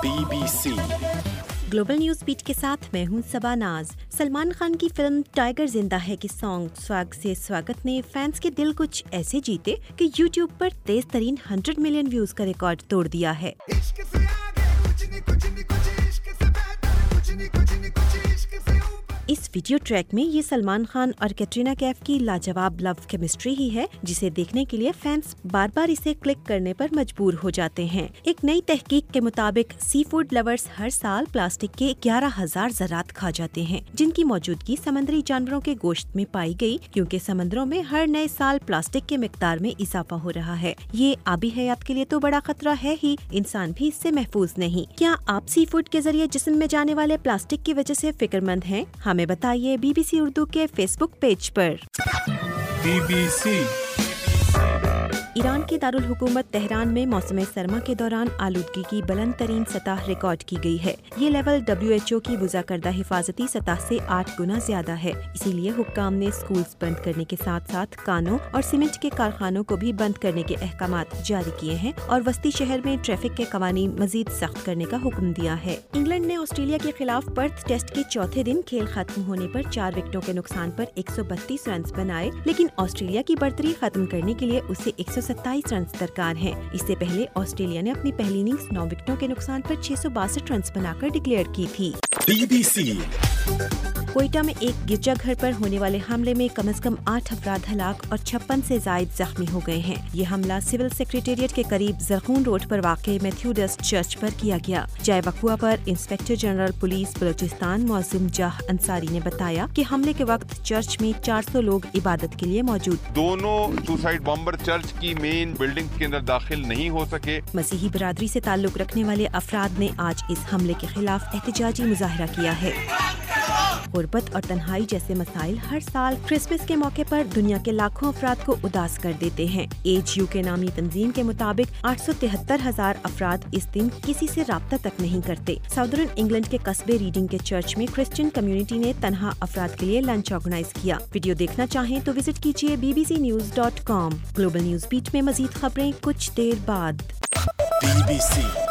BBC global news beat के साथ मैं हूं सबा नाज। सलमान खान की फिल्म टाइगर जिंदा है के सॉन्ग स्वाग से स्वागत ने फैंस के दिल कुछ ऐसे जीते कि यूट्यूब पर तेज तरीन 100 मिलियन व्यूज का रिकॉर्ड तोड़ दिया है। इस वीडियो ट्रैक में ये सलमान खान और कैटरीना कैफ की लाजवाब लव केमिस्ट्री ही है, जिसे देखने के लिए फैंस बार बार इसे क्लिक करने पर मजबूर हो जाते हैं। एक नई तहकीक के मुताबिक सी फूड लवर्स हर साल प्लास्टिक के 11,000 ज़रात खा जाते हैं, जिनकी मौजूदगी समुद्री जानवरों के गोश्त में पाई गई, क्योंकि समंदरों में हर नए साल प्लास्टिक के मिकदार में इजाफा हो रहा है। ये आबी हयात के लिए तो बड़ा खतरा है ही, इंसान भी इससे महफूज नहीं। क्या आप सी फूड के जरिए जिस्म में जाने वाले प्लास्टिक की वजह से फिक्रमंद हैं? हमें बताइए BBC उर्दू के फेसबुक पेज पर। BBC ईरान के दारुल हुकूमत तेहरान में मौसम सरमा के दौरान आलूदगी की बुलंद तरीन सतह रिकॉर्ड की गई है। ये लेवल WHO की वज़ा करदा हिफाजती सतह से 8 गुना ज्यादा है। इसीलिए हुक्काम ने स्कूल्स बंद करने के साथ साथ कानों और सीमेंट के कारखानों को भी बंद करने के अहकामात जारी किए हैं और वस्ती शहर में ट्रैफिक के कवानीन मजीद सख्त करने का हुक्म दिया है। इंग्लैंड ने ऑस्ट्रेलिया के खिलाफ पर्थ टेस्ट के चौथे दिन खेल खत्म होने पर 4 विकेटों के नुकसान पर 132 रन बनाए, लेकिन ऑस्ट्रेलिया की बढ़तरी खत्म करने के लिए उसे 127 रन दरकार हैं। इससे पहले ऑस्ट्रेलिया ने अपनी पहली इनिंग्स 9 विकेटों के नुकसान पर 662 रन बनाकर डिक्लेयर की थी। BBC कोयटा में एक गिरजाघर पर होने वाले हमले में कम से कम 8 अफराद हलाक और 56 से जायद जख्मी हो गए हैं। ये हमला सिविल सेक्रेटेरिएट के करीब जरखून रोड पर वाक़े मेथोडिस्ट चर्च पर किया गया। जाए वक़ुआ पर inspector general police Balochistan Moazzam Jah Ansari ने बताया कि हमले के वक्त चर्च में 400 लोग इबादत के लिए मौजूद। दोनों सुसाइड बॉम्बर चर्च की मेन बिल्डिंग के अंदर दाखिल नहीं हो सके। मसीही बिरादरी से ताल्लुक रखने वाले अफराद ने आज इस हमले के खिलाफ एहतजाजी मुजाहरा किया है। गुर्बत और तन्हाई जैसे मसाइल हर साल क्रिसमस के मौके पर दुनिया के लाखों अफराद को उदास कर देते हैं। एज UK नामी तंजीम के मुताबिक 873,000 अफराद इस दिन किसी से राब्ता तक नहीं करते। साउदर्न इंग्लैंड के कस्बे रीडिंग के चर्च में क्रिश्चियन कम्युनिटी ने तन्हा अफराद के लिए लंच ऑर्गेनाइज किया। वीडियो देखना चाहें तो विजिट कीजिए bbcnews.com। ग्लोबल न्यूज बीट में मजीद खबरें कुछ देर बाद। BBC